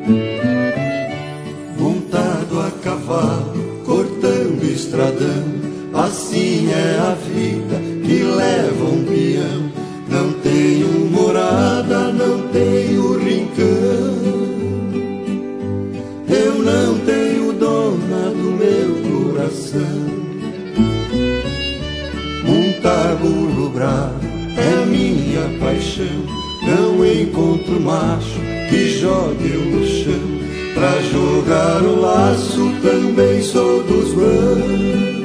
Montado a cavalo, cortando estradão, assim é a vida que leva um peão. Não tenho morada, não tenho rincão, eu não tenho dona do meu coração. Um tabulo bravo é minha paixão, não encontro macho que jogue eu no chão. Pra jogar o laço também sou dos bons,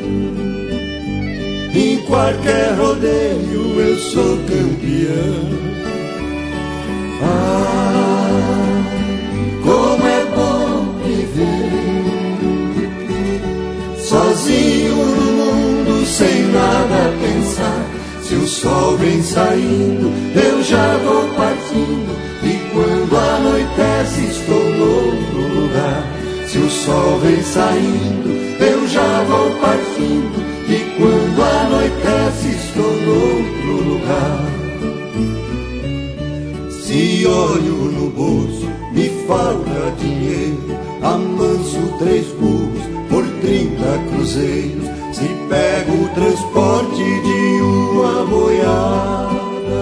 em qualquer rodeio eu sou campeão. Ah, como é bom viver sozinho no mundo, sem nada a pensar. Se o sol vem saindo, eu já vou partindo, e quando anoitece estou noutro lugar. Se o sol vem saindo, eu já vou partindo, e quando anoitece estou noutro lugar. Se olho no bolso, me falta dinheiro, amanso 3 burros por 30 cruzeiros. Se pego o transporte de uma boiada,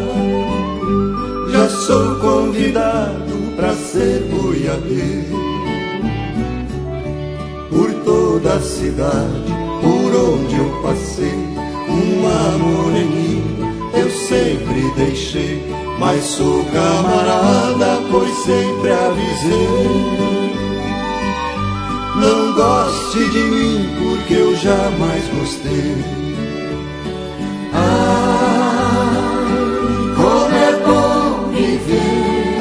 já sou convidado pra ser boiadeiro. Por toda a cidade, por onde eu passei, uma moreninha eu sempre deixei. Mas sou camarada, pois sempre avisei. Não goste de mim, porque eu jamais gostei. Ah, como é bom viver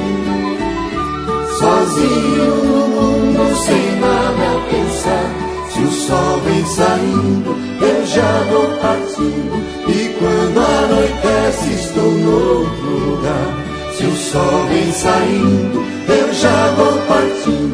sozinho no mundo, sem nada a pensar. Se o sol vem saindo, eu já vou partindo, e quando anoitece estou noutro lugar. Se o sol vem saindo, eu já vou partindo,